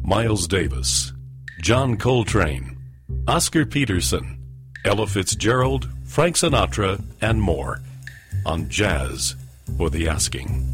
Miles Davis, John Coltrane, Oscar Peterson, Ella Fitzgerald, Frank Sinatra, and more on Jazz for the Asking.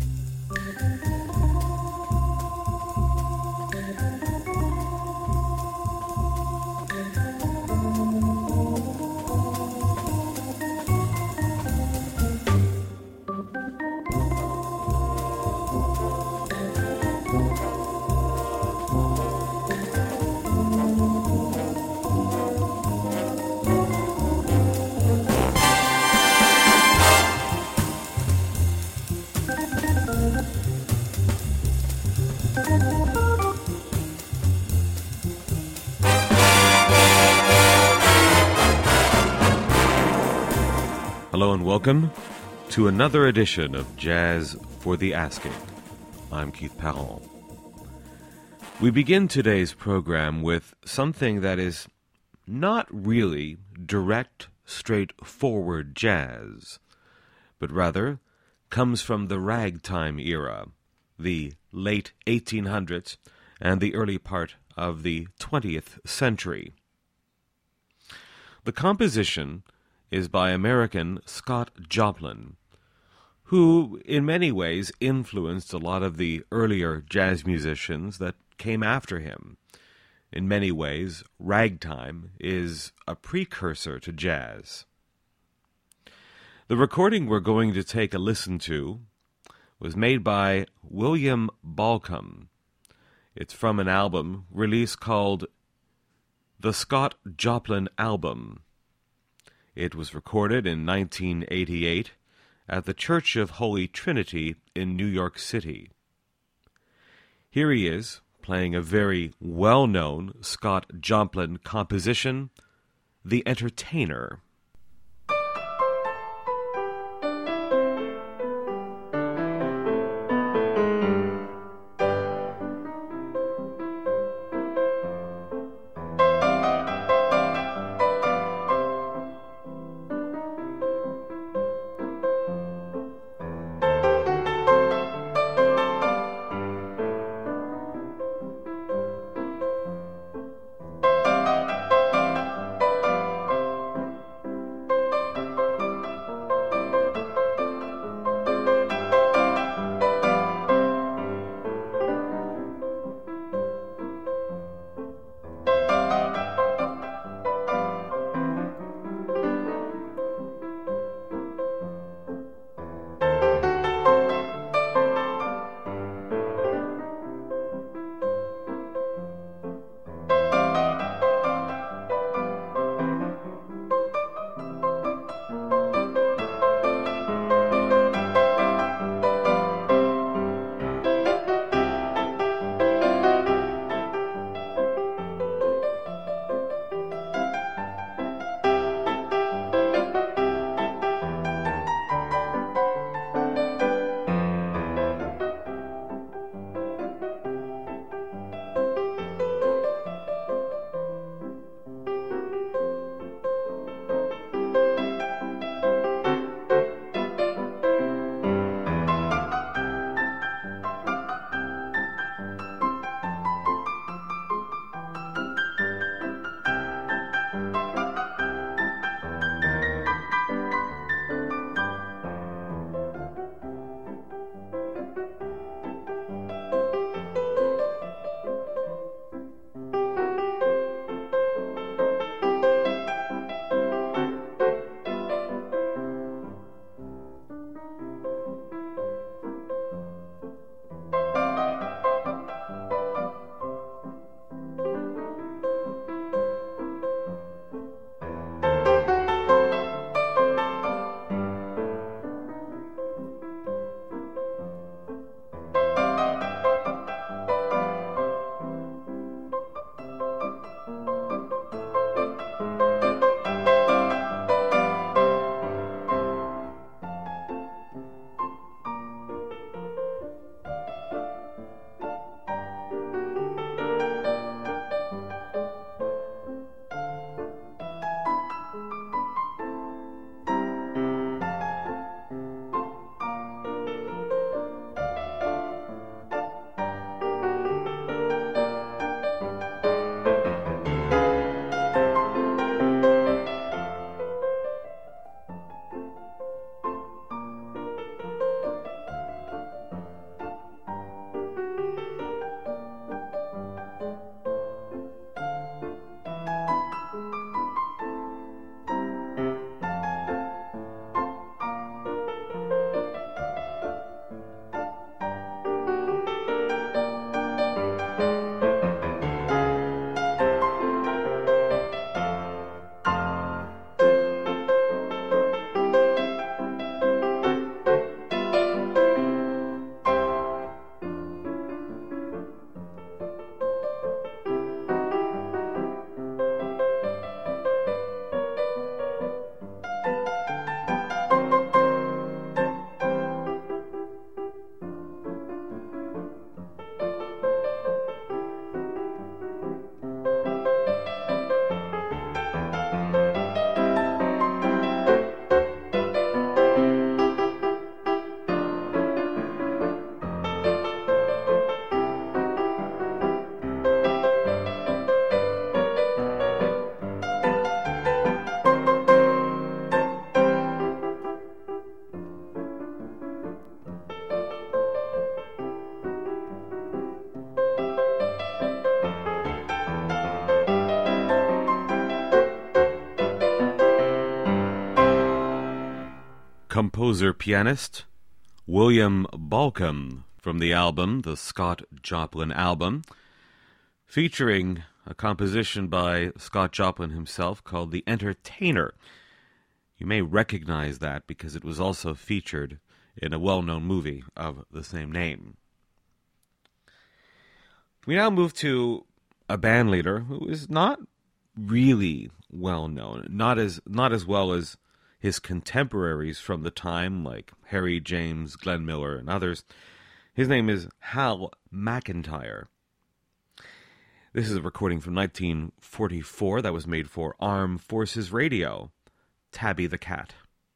Hello and welcome to another edition of Jazz for the Asking. I'm Keith Powell. We begin today's program with something that is not really direct, straightforward jazz, but rather comes from the ragtime era, the late 1800s and the early part of the 20th century. The composition is by American Scott Joplin, who in many ways influenced a lot of the earlier jazz musicians that came after him. In many ways, ragtime is a precursor to jazz. The recording we're going to take a listen to was made by William Balcombe. It's from an album released called The Scott Joplin Album. It was recorded in 1988 at the Church of Holy Trinity in New York City. Here he is, playing a very well-known Scott Joplin composition, The Entertainer. composer-pianist William Bolcom from the album, the Scott Joplin Album, featuring a composition by Scott Joplin himself called The Entertainer. You may recognize that because it was also featured in a well-known movie of the same name. We now move to a band leader who is not really well-known, not as well as his contemporaries from the time, like Harry James, Glenn Miller, and others. His name is Hal McIntyre. This is a recording from 1944 that was made for Armed Forces Radio, Tabby the Cat.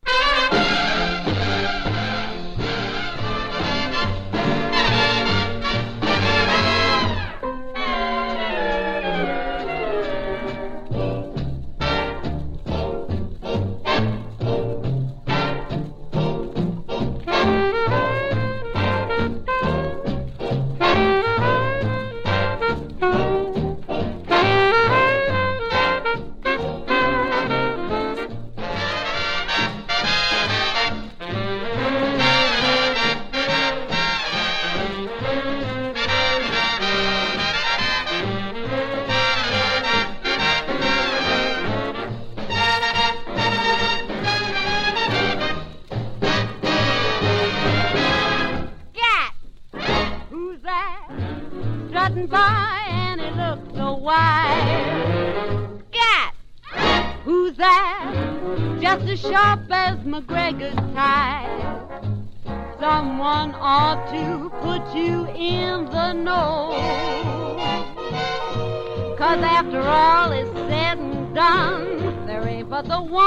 Someone ought to put you in the know, 'cause after all is said and done, there ain't but the one.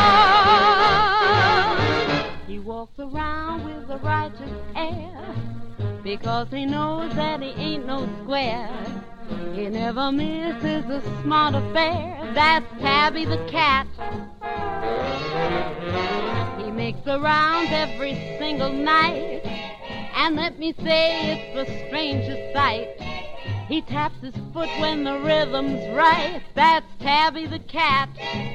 He walks around with a righteous air, because he knows that he ain't no square. He never misses a smart affair. That's Tabby the Cat. He makes the rounds every single night, and let me say it's the strangest sight. He taps his foot when the rhythm's right. That's Tabby the Cat.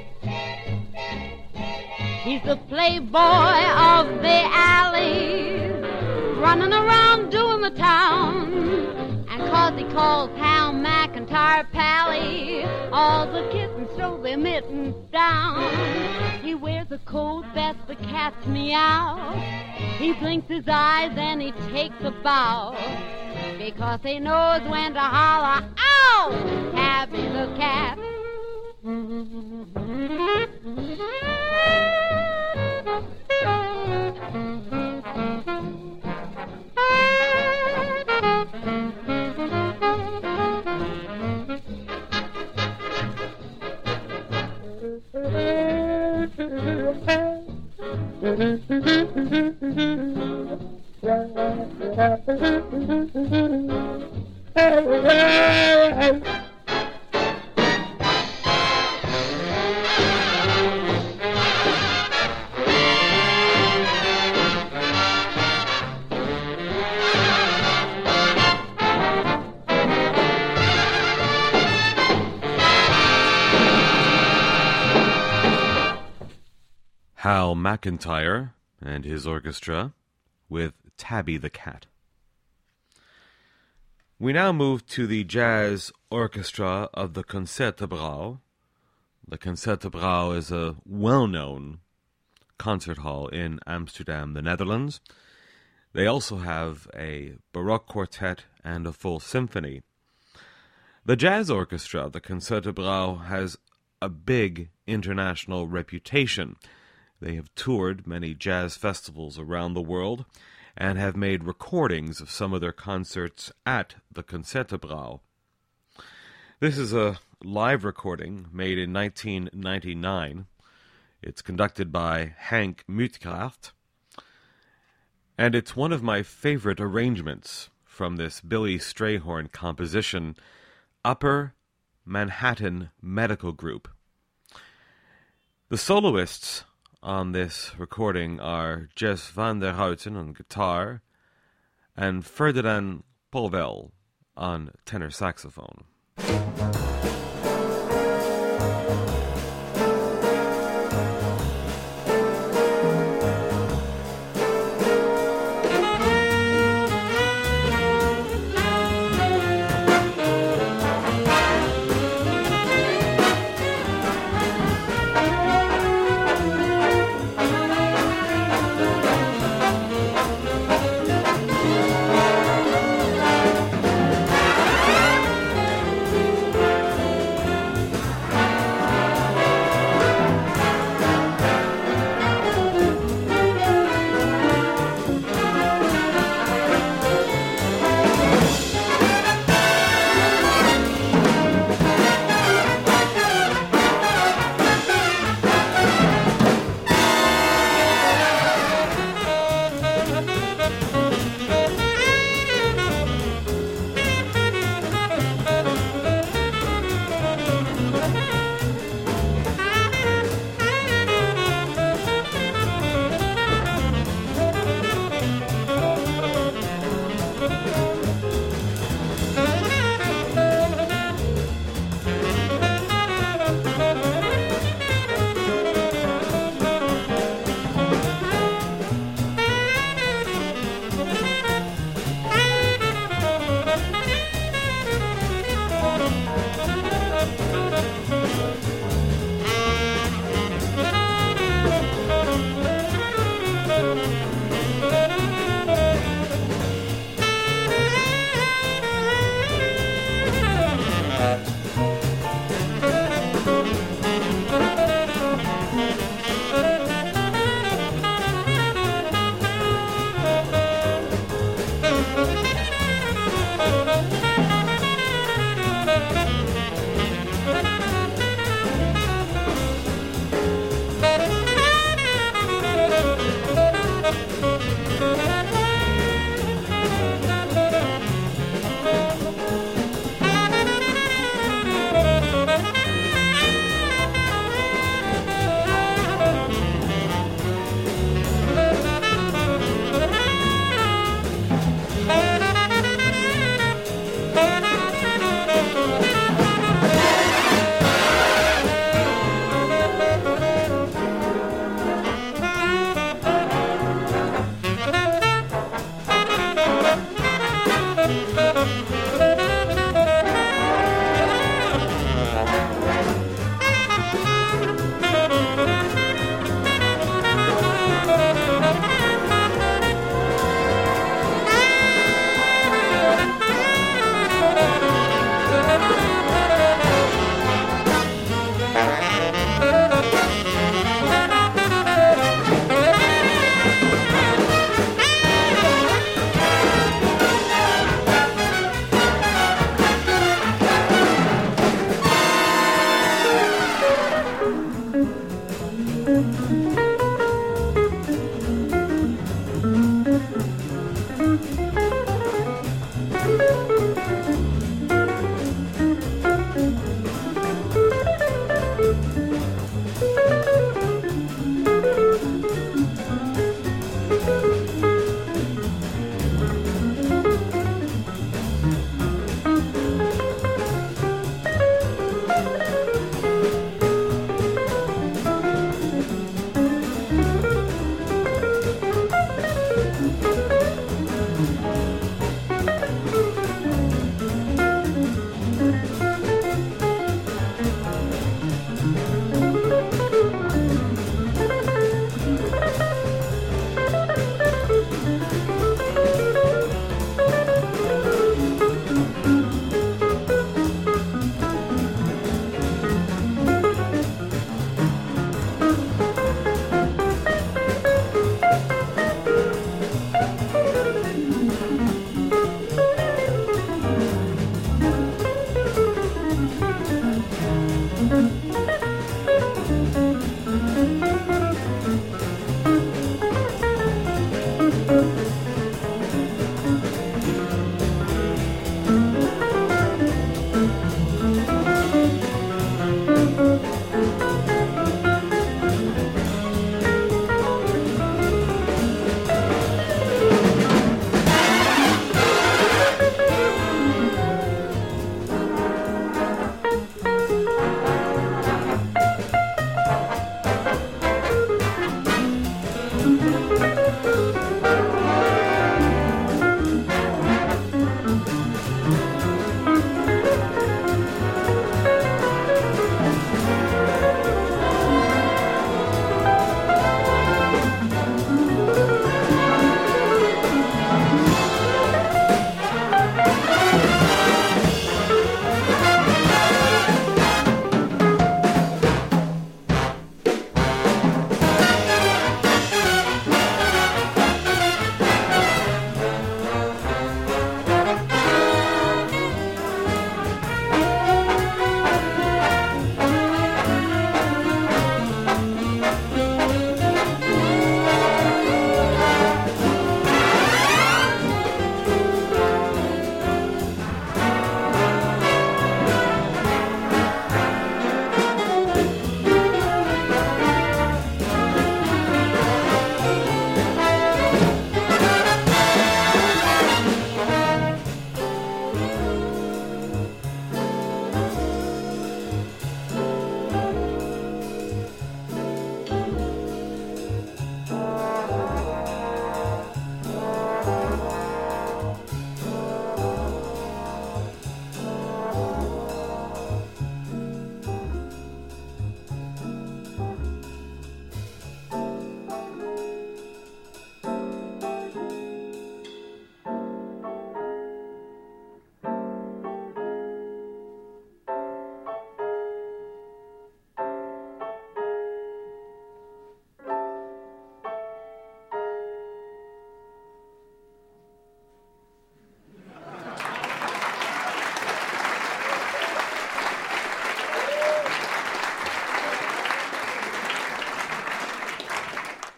He's the playboy of the alleys, running around doing the town. And 'cause he calls Hal McIntyre Pally, all the kittens throw their mittens down. He wears a coat that's the cat's meow. He blinks his eyes and he takes a bow, because he knows when to holler, "Ow! Tabby the Cat." Hal McIntyre and his orchestra with Tabby the Cat. We now move to the jazz orchestra of the Concertgebouw. The Concertgebouw is a well-known concert hall in Amsterdam, the Netherlands. They also have a Baroque quartet and a full symphony. The jazz orchestra, the Concertgebouw, has a big international reputation. They have toured many jazz festivals around the world and have made recordings of some of their concerts at the Concertgebouw. This is a live recording made in 1999. It's conducted by Hank Muthkraft, and it's one of my favorite arrangements from this Billy Strayhorn composition, Upper Manhattan Medical Group. The soloists on this recording are Jess van der Houten on guitar and Ferdinand Povel on tenor saxophone.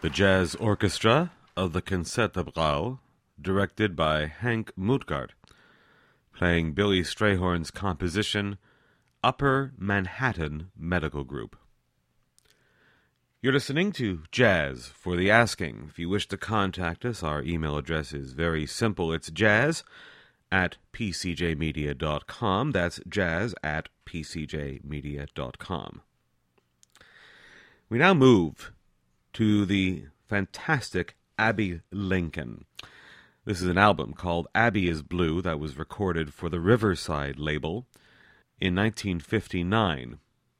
The jazz orchestra of the Concertgebouw, directed by Hank Mutgard, playing Billy Strayhorn's composition, Upper Manhattan Medical Group. You're listening to Jazz for the Asking. If you wish to contact us, our email address is very simple. It's jazz@pcjmedia.com. That's jazz@pcjmedia.com. We now move to the fantastic Abbey Lincoln. This is an album called Abbey is Blue that was recorded for the Riverside label in 1959.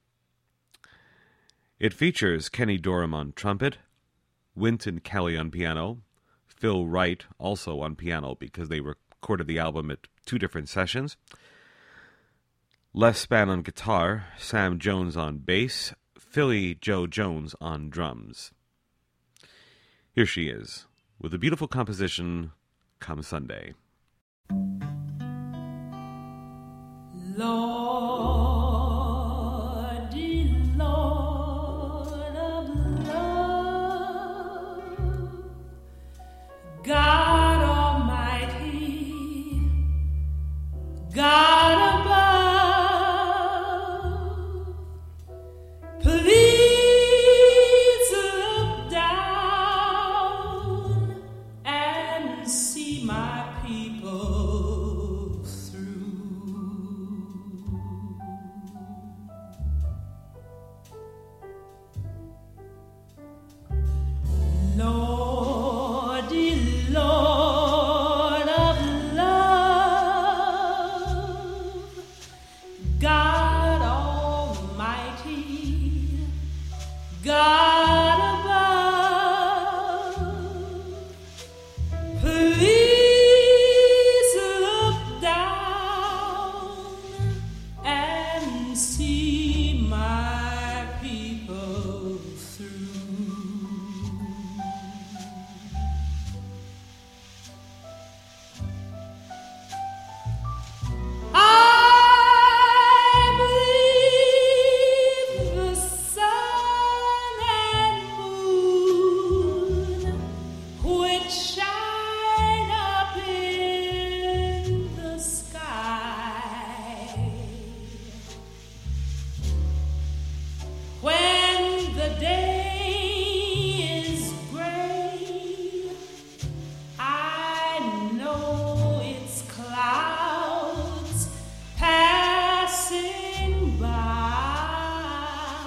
It features Kenny Dorham on trumpet, Wynton Kelly on piano, Phil Wright also on piano because they recorded the album at two different sessions, Les Spann on guitar, Sam Jones on bass, Philly Joe Jones on drums. Here she is, with a beautiful composition, Come Sunday. Lordy, Lord of love, God Almighty, God above, please look down and see my people through. Lordy, Lord of love, God Almighty, God above, please look down and see my people through. I believe the sun and moon which shine up in the sky when the day is gray. I know it's clouds passing by.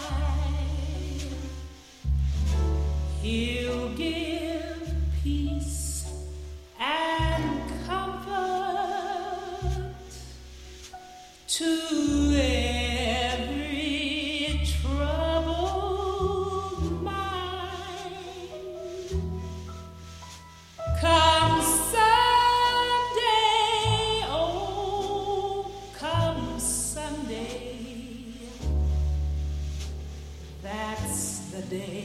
He'll give peace and comfort to every troubled mind. Come Sunday, oh, come Sunday, that's the day.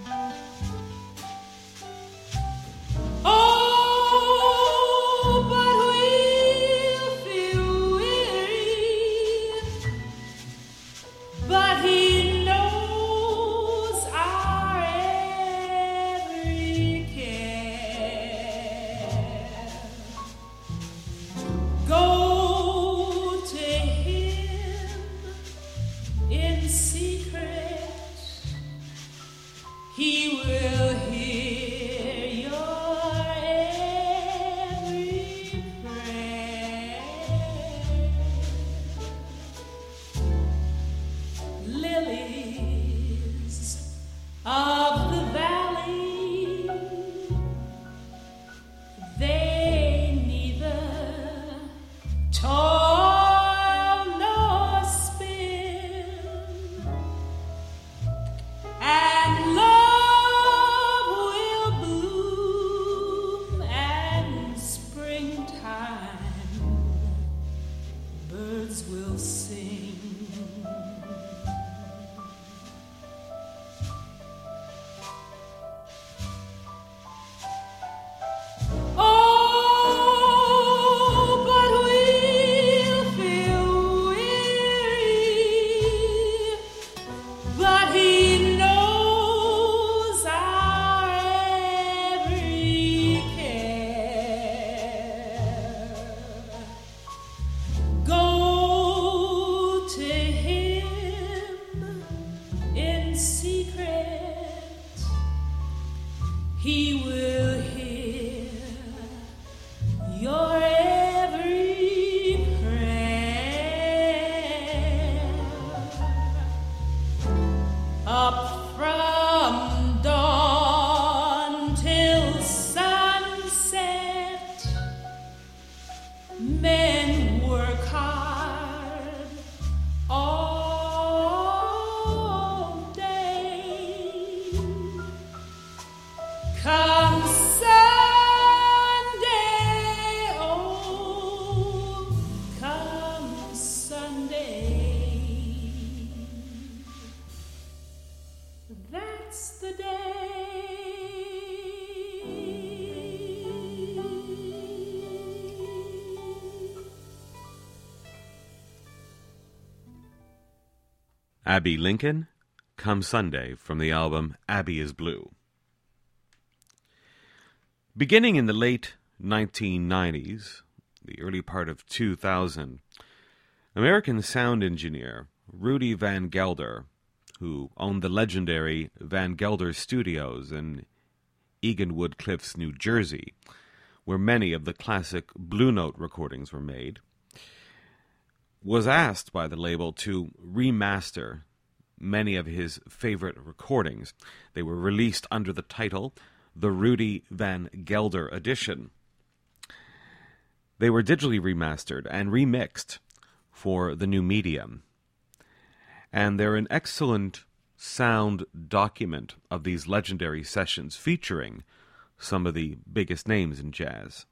Oh, but Abbey Lincoln, Come Sunday, from the album Abbey is Blue. Beginning in the late 1990s, the early part of 2000, American sound engineer Rudy Van Gelder, who owned the legendary Van Gelder Studios in Eganwood Cliffs, New Jersey, where many of the classic Blue Note recordings were made, was asked by the label to remaster many of his favorite recordings. They were released under the title The Rudy Van Gelder Edition. They were digitally remastered and remixed for the new medium. And they're an excellent sound document of these legendary sessions featuring some of the biggest names in jazz.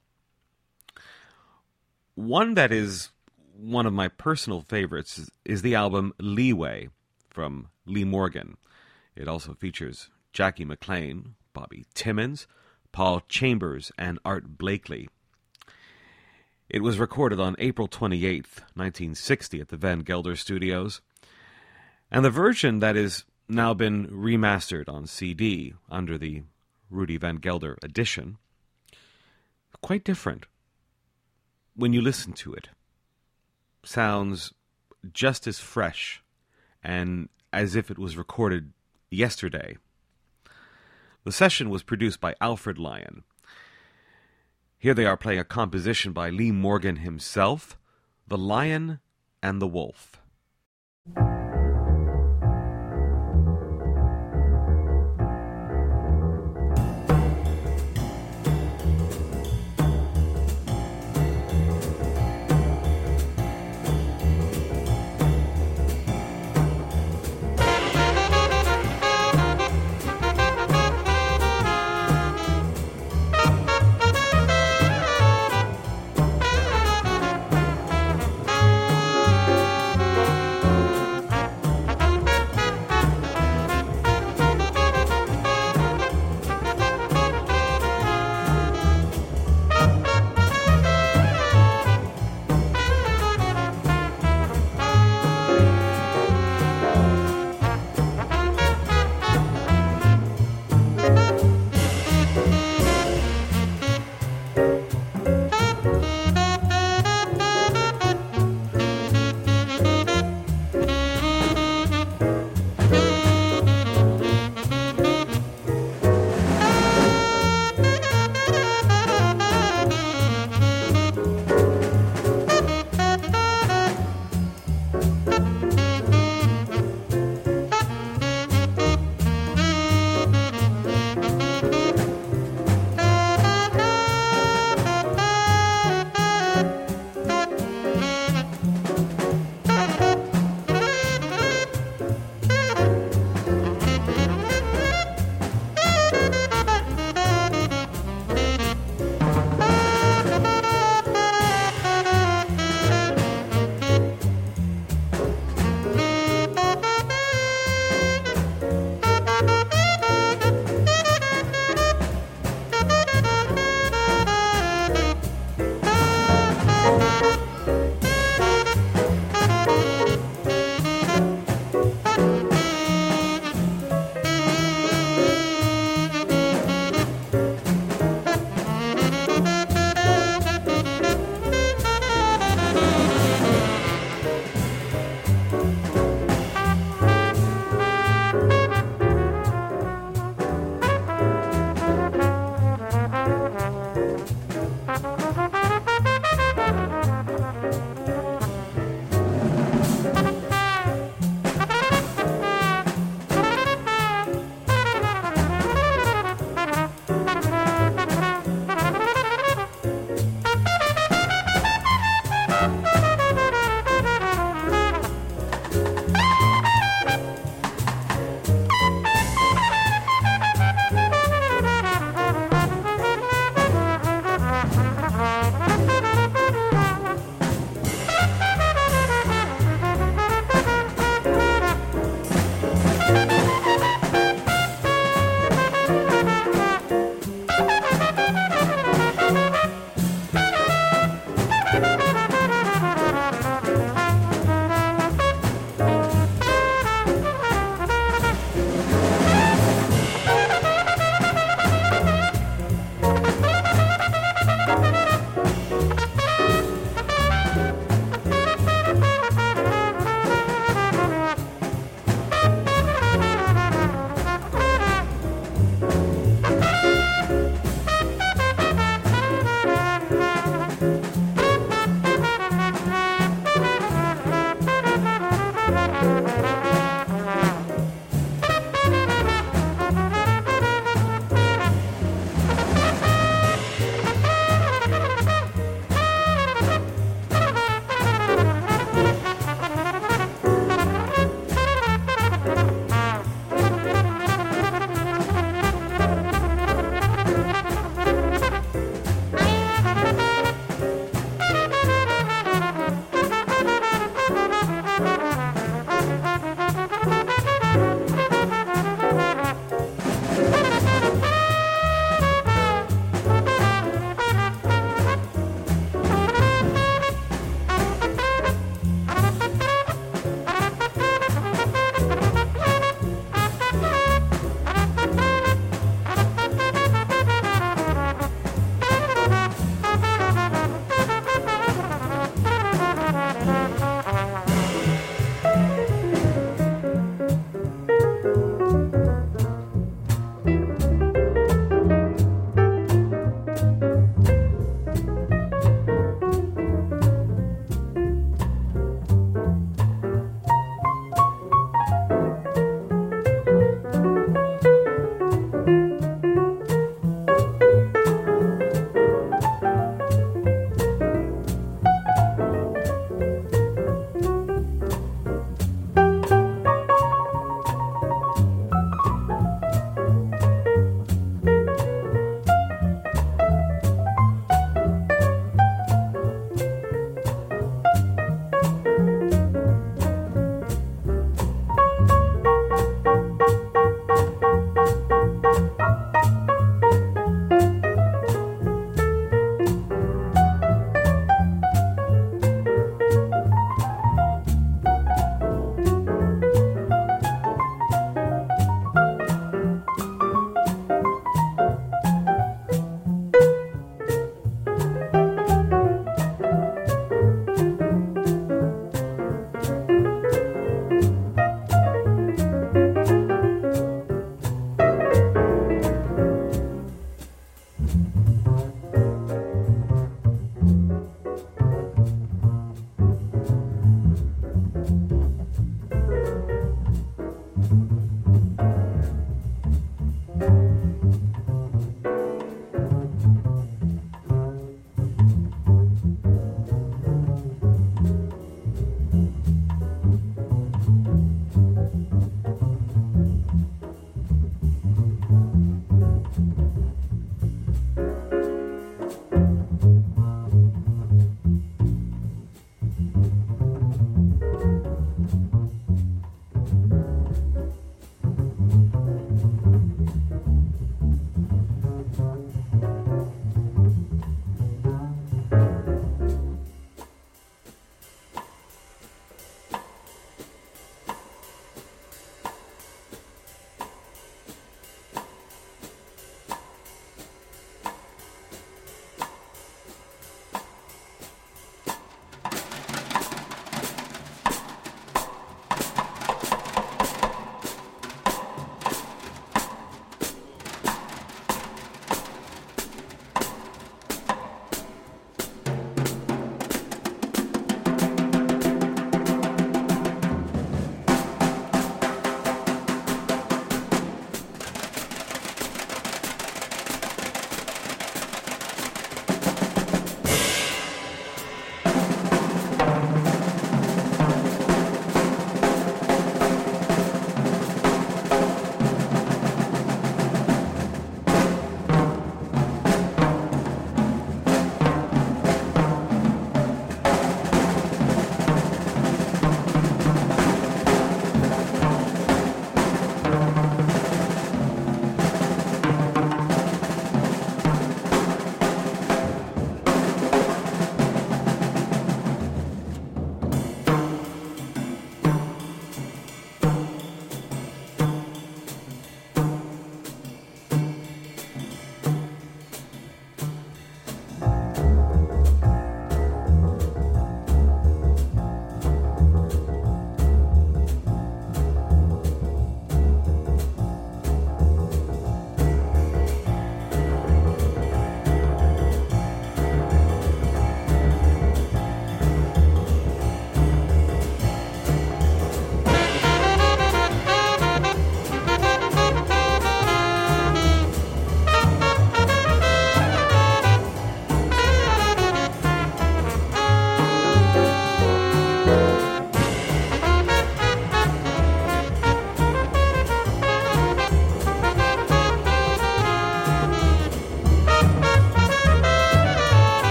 One that is one of my personal favorites is the album Leeway from Lee Morgan. It also features Jackie McLean, Bobby Timmons, Paul Chambers, and Art Blakely. It was recorded on April 28th, 1960 at the Van Gelder Studios, and the version that has now been remastered on CD under the Rudy Van Gelder edition, quite different. When you listen to it, sounds just as fresh and as if it was recorded yesterday. The session was produced by Alfred Lion. Here they are playing a composition by Lee Morgan himself, The Lion and the Wolf.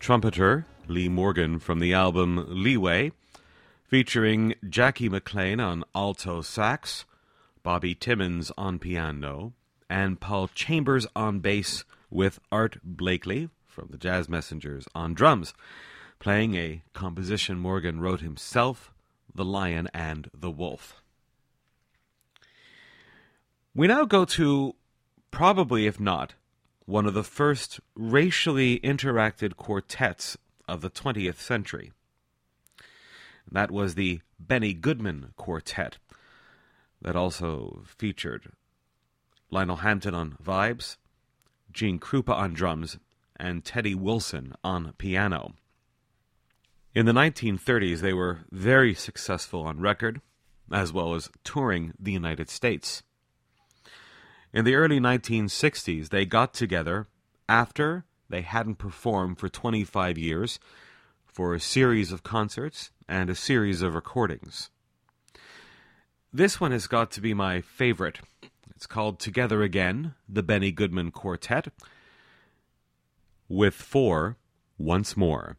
trumpeter Lee Morgan from the album Leeway, featuring Jackie McLean on alto sax, Bobby Timmons on piano, and Paul Chambers on bass, with Art Blakely from the Jazz Messengers on drums, playing a composition Morgan wrote himself, The Lion and the Wolf. We now go to, probably if not, one of the first racially interacted quartets of the 20th century. That was the Benny Goodman Quartet, that also featured Lionel Hampton on vibes, Gene Krupa on drums, and Teddy Wilson on piano. In the 1930s, they were very successful on record, as well as touring the United States. In the early 1960s, they got together after they hadn't performed for 25 years for a series of concerts and a series of recordings. This one has got to be my favorite. It's called Together Again, the Benny Goodman Quartet, with For Once More.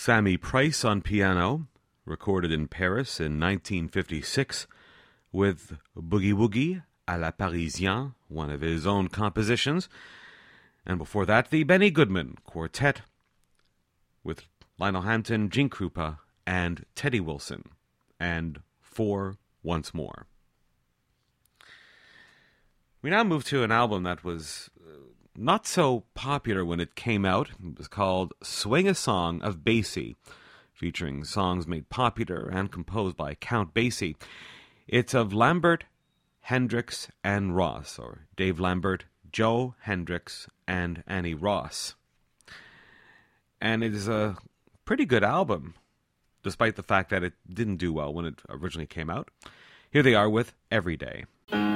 Sammy Price on piano, recorded in Paris in 1956, with Boogie Woogie à la Parisienne, one of his own compositions. And before that, the Benny Goodman Quartet, with Lionel Hampton, Gene Krupa, and Teddy Wilson, and For Once More. We now move to an album that was not so popular when it came out. It was called Swing a Song of Basie, featuring songs made popular and composed by Count Basie. It's of Lambert, Hendricks, and Ross, or Dave Lambert, Joe Hendricks, and Annie Ross. And it is a pretty good album, despite the fact that it didn't do well when it originally came out. Here they are with Every Day.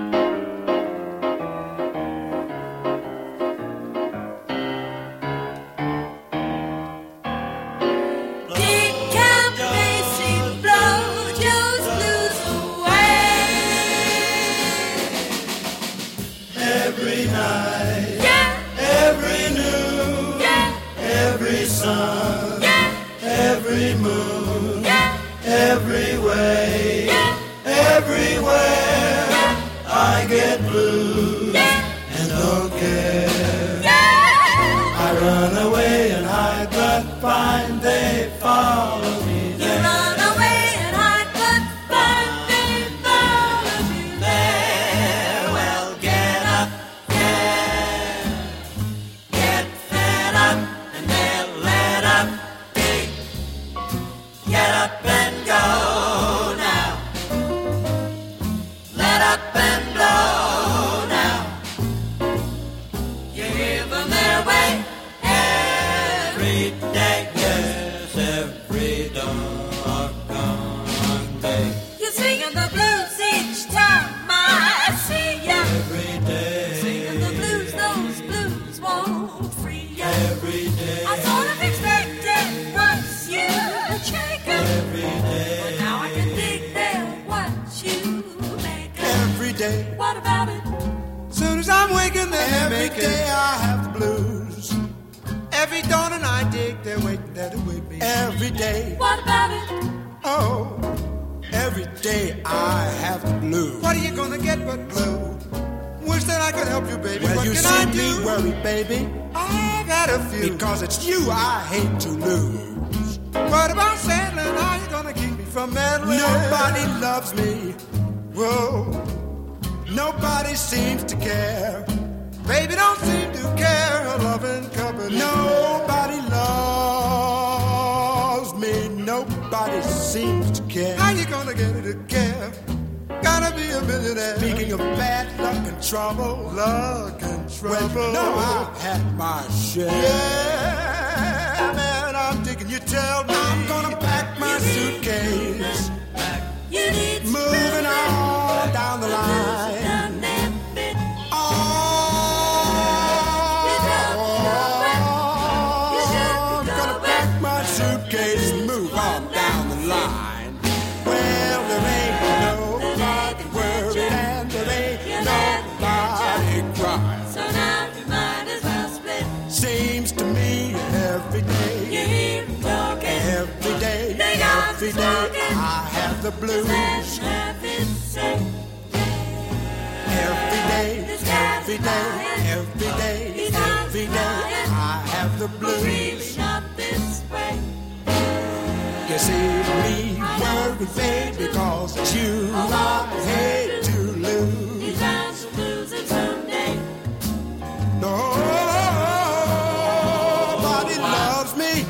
Because it's you I hate to lose. What about settling? How you gonna keep me from meddling? Nobody loves me. Whoa. Nobody seems to care. Baby don't seem to care. Her loving company. Nobody loves me. Nobody seems to care. How you gonna get her to care? Gotta be a millionaire. Speaking of bad luck and trouble, well, you know I've had my share. Yeah, man, I'm digging. You tell me I'm gonna pack my suitcase. Moving on down the line. I'm gonna pack my suitcase and move on down the line. Well, there ain't nobody worried and there ain't nobody crying. So now you might as well split. Seems to me every day. You hear them talking. Every day. Every day I have the blues. Every day, every day, every day, every day I have the blues. You see me worried, babe, because it's you I hate to lose. Nobody loves me.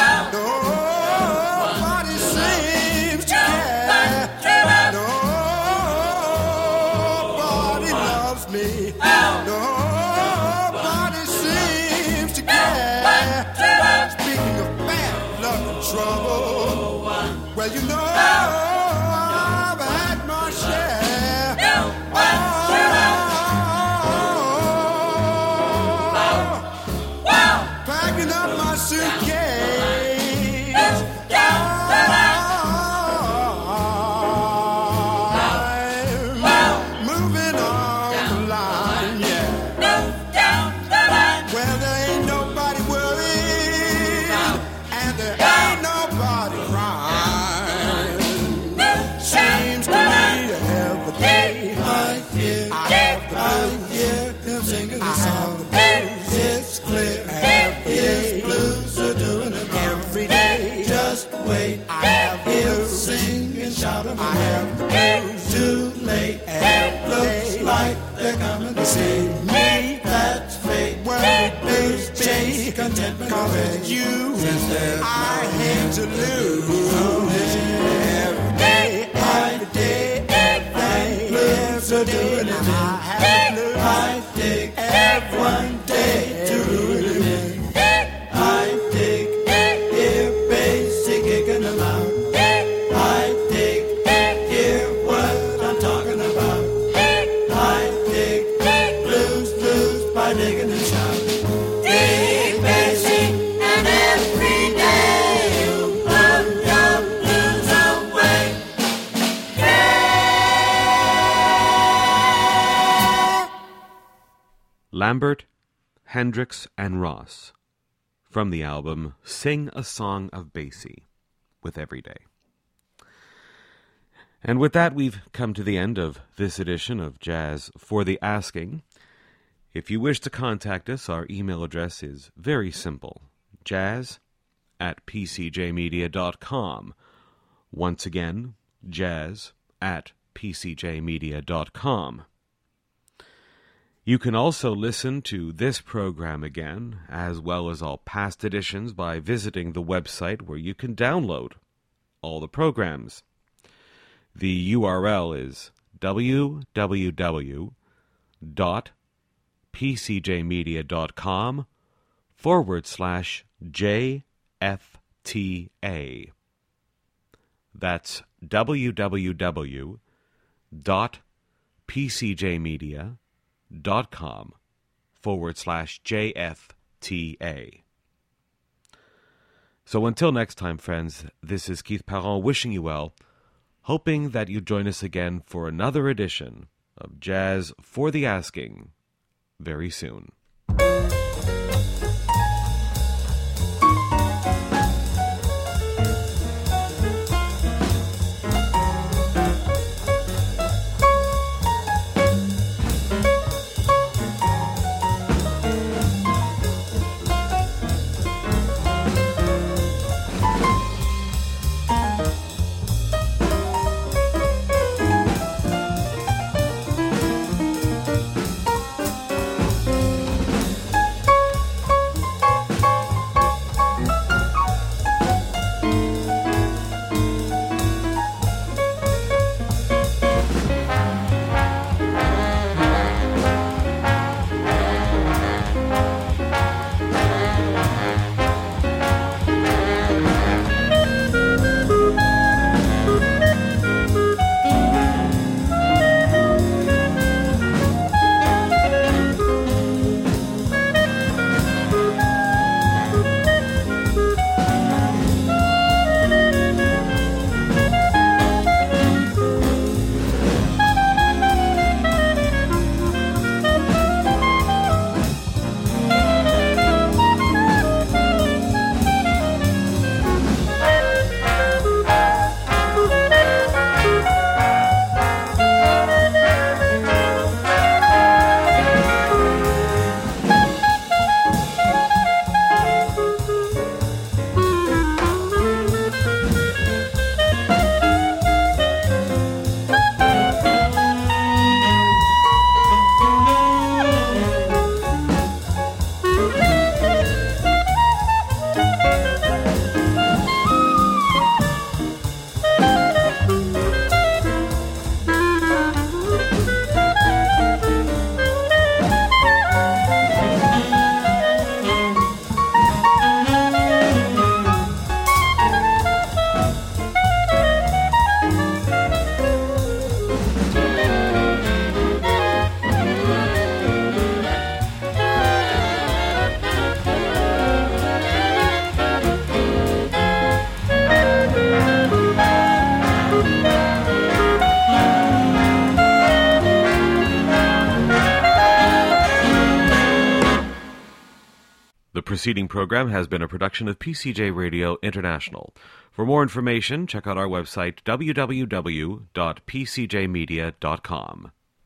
Nobody seems to care. Nobody loves me. Nobody seems to care. Speaking of bad luck and trouble, well, you know I've had my share. Packing up my suitcase. Moving on the line. you, I hate to lose. Every day, every day, every day, and I have to lose. I take every one day to lose. I take every basic kicking about. I take hear what I'm talking about. I take blues by digging and shout. Dig basic and every day you put your blues away. Lambert, Hendricks, and Ross, from the album Sing a Song of Basie, with Everyday. And with that, we've come to the end of this edition of Jazz for the Asking. If you wish to contact us, our email address is very simple, jazz@pcjmedia.com. Once again, jazz@pcjmedia.com. You can also listen to this program again, as well as all past editions, by visiting the website where you can download all the programs. The URL is www.pcjmedia.com/JFTA. That's www.pcjmedia.com/JFTA. So until next time, friends, this is Keith Parent wishing you well, hoping that you join us again for another edition of Jazz for the Asking very soon. The preceding program has been a production of PCJ Radio International. For more information, check out our website, www.pcjmedia.com.